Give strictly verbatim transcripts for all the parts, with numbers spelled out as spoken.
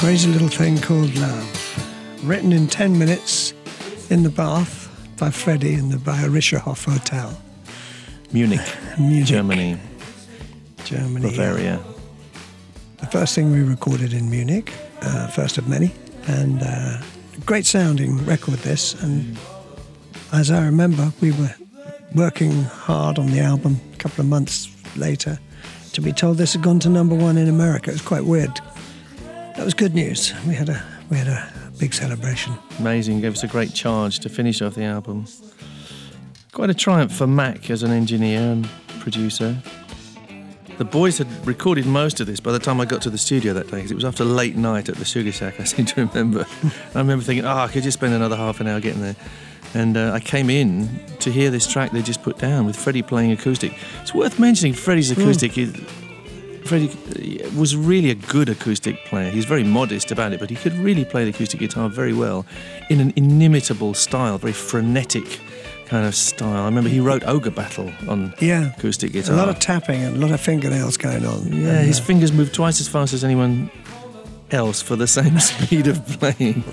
Crazy Little Thing Called Love. Written in ten minutes in the bath by Freddie in the Bayerischerhof Hotel. Munich, Munich, Germany. Germany. Bavaria. The first thing we recorded in Munich, uh, first of many, and uh, great sounding record this. And as I remember, we were working hard on the album a couple of months later to be told this had gone to number one in America. It was quite weird. That was good news. We had a we had a big celebration. Amazing. Gave us a great charge to finish off the album. Quite a triumph for Mac as an engineer and producer. The boys had recorded most of this by the time I got to the studio that day, because it was after late night at the Sugar Shack, I seem to remember. I remember thinking, oh, I could just spend another half an hour getting there. And uh, I came in to hear this track they just put down with Freddie playing acoustic. It's worth mentioning Freddie's acoustic. Mm. Is, Freddie was really a good acoustic player. He's very modest about it, but he could really play the acoustic guitar very well in an inimitable style, very frenetic kind of style. I remember he wrote Ogre Battle on yeah. acoustic guitar. A lot of tapping and a lot of fingernails going on. Yeah, and, his uh, fingers moved twice as fast as anyone else for the same speed of playing.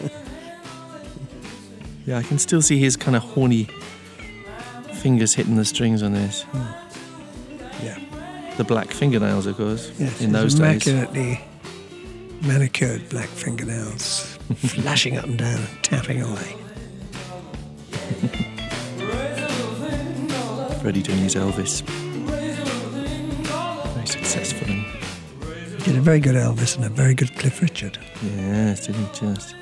Yeah, I can still see his kind of horny fingers hitting the strings on this. Mm. Yeah. The black fingernails, of course, yes, in those days. Immaculately manicured black fingernails, flashing up and down and tapping away. Freddie doing his Elvis. Very successful. He did a very good Elvis and a very good Cliff Richard. Yes, didn't he just?